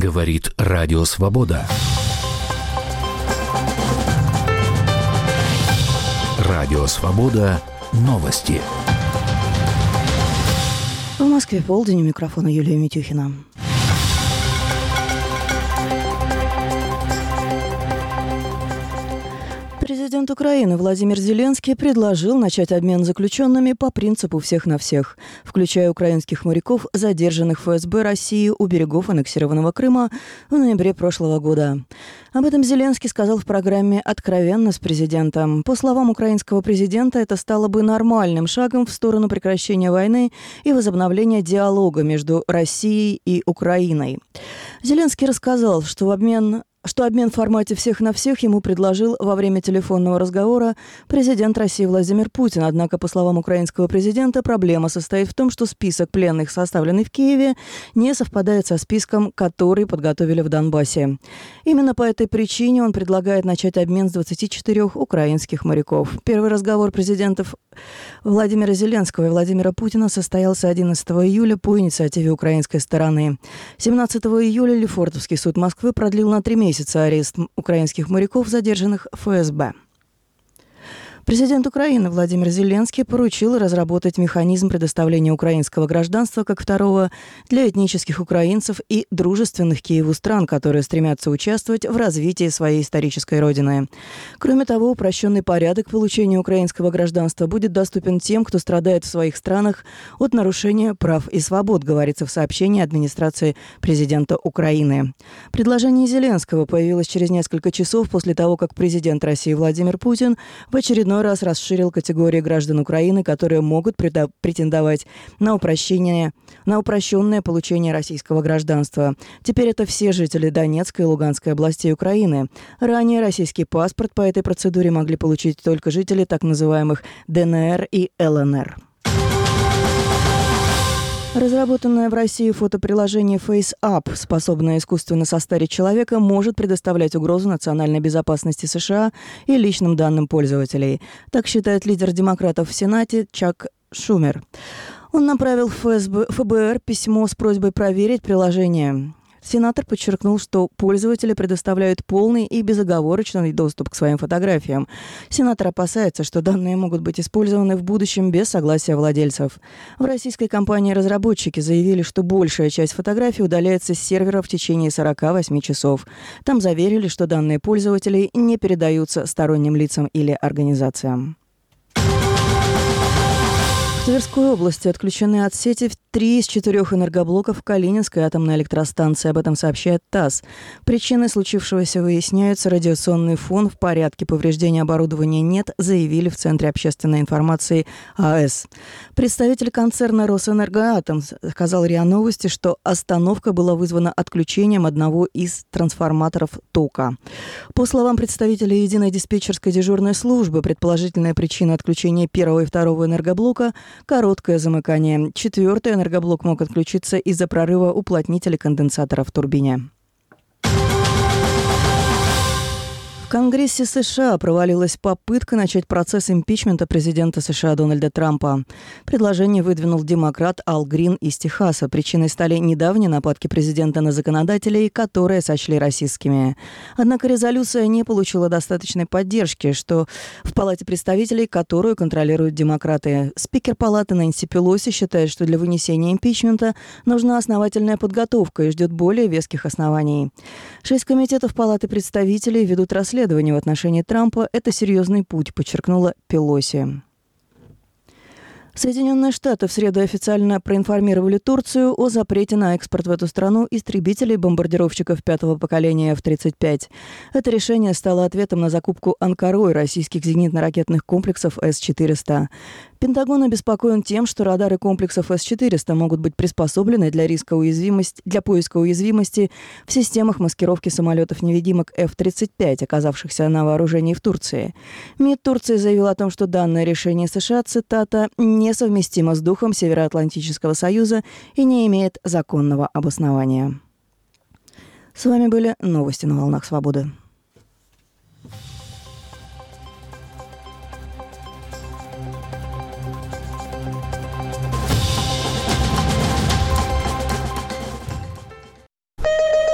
Говорит Радио Свобода. Радио Свобода. Новости. В Москве полдень, у микрофона Юлия Митюхина. Президент Украины Владимир Зеленский предложил начать обмен заключенными по принципу «всех на всех», включая украинских моряков, задержанных ФСБ России у берегов аннексированного Крыма в ноябре прошлого года. Об этом Зеленский сказал в программе «Откровенно с президентом». По словам украинского президента, это стало бы нормальным шагом в сторону прекращения войны и возобновления диалога между Россией и Украиной. Зеленский рассказал, что обмен в формате «всех на всех» ему предложил во время телефонного разговора президент России Владимир Путин. Однако, по словам украинского президента, проблема состоит в том, что список пленных, составленный в Киеве, не совпадает со списком, который подготовили в Донбассе. Именно по этой причине он предлагает начать обмен с 24 украинских моряков. Первый разговор президентов Владимира Зеленского и Владимира Путина состоялся 11 июля по инициативе украинской стороны. 17 июля Лефортовский суд Москвы продлил на 3 месяца арест украинских моряков, задержанных ФСБ. Президент Украины Владимир Зеленский поручил разработать механизм предоставления украинского гражданства как второго для этнических украинцев и дружественных Киеву стран, которые стремятся участвовать в развитии своей исторической родины. Кроме того, упрощенный порядок получения украинского гражданства будет доступен тем, кто страдает в своих странах от нарушения прав и свобод, говорится в сообщении администрации президента Украины. Предложение Зеленского появилось через несколько часов после того, как президент России Владимир Путин в очередной раз расширил категории граждан Украины, которые могут претендовать на упрощенное получение российского гражданства. Теперь это все жители Донецкой и Луганской областей Украины. Ранее российский паспорт по этой процедуре могли получить только жители так называемых ДНР и ЛНР. Разработанное в России фотоприложение FaceApp, способное искусственно состарить человека, может предоставлять угрозу национальной безопасности США и личным данным пользователей. Так считает лидер демократов в Сенате Чак Шумер. Он направил в ФБР письмо с просьбой проверить приложение. Сенатор подчеркнул, что пользователи предоставляют полный и безоговорочный доступ к своим фотографиям. Сенатор опасается, что данные могут быть использованы в будущем без согласия владельцев. В российской компании-разработчики заявили, что большая часть фотографий удаляется с сервера в течение 48 часов. Там заверили, что данные пользователей не передаются сторонним лицам или организациям. В Тверской области отключены от сети 3 из 4 энергоблоков Калининской атомной электростанции. Об этом сообщает ТАСС. Причины случившегося выясняются. Радиационный фон в порядке. Повреждения оборудования нет, заявили в Центре общественной информации АЭС. Представитель концерна «Росэнергоатом» сказал РИА Новости, что остановка была вызвана отключением одного из трансформаторов тока. По словам представителя единой диспетчерской дежурной службы, предположительная причина отключения первого и второго энергоблока – короткое замыкание. 4-й энергоблок мог отключиться из-за прорыва уплотнителя конденсатора в турбине. В Конгрессе США провалилась попытка начать процесс импичмента президента США Дональда Трампа. Предложение выдвинул демократ Ал Грин из Техаса. Причиной стали недавние нападки президента на законодателей, которые сочли расистскими. Однако резолюция не получила достаточной поддержки, что в Палате представителей, которую контролируют демократы. Спикер Палаты Нэнси Пелоси считает, что для вынесения импичмента нужна основательная подготовка и ждет более веских оснований. 6 комитетов Палаты представителей ведут расследование в отношении Трампа. Это серьезный путь, подчеркнула Пелоси. Соединенные Штаты в среду официально проинформировали Турцию о запрете на экспорт в эту страну истребителей бомбардировщиков 5-го поколения F-35. Это решение стало ответом на закупку Анкарой российских зенитно-ракетных комплексов С-400. Пентагон обеспокоен тем, что радары комплексов С-400 могут быть приспособлены для поиска уязвимости в системах маскировки самолетов-невидимок F-35, оказавшихся на вооружении в Турции. МИД Турции заявил о том, что данное решение США, цитата, несовместимо с духом Североатлантического союза и не имеет законного обоснования. С вами были новости на волнах свободы.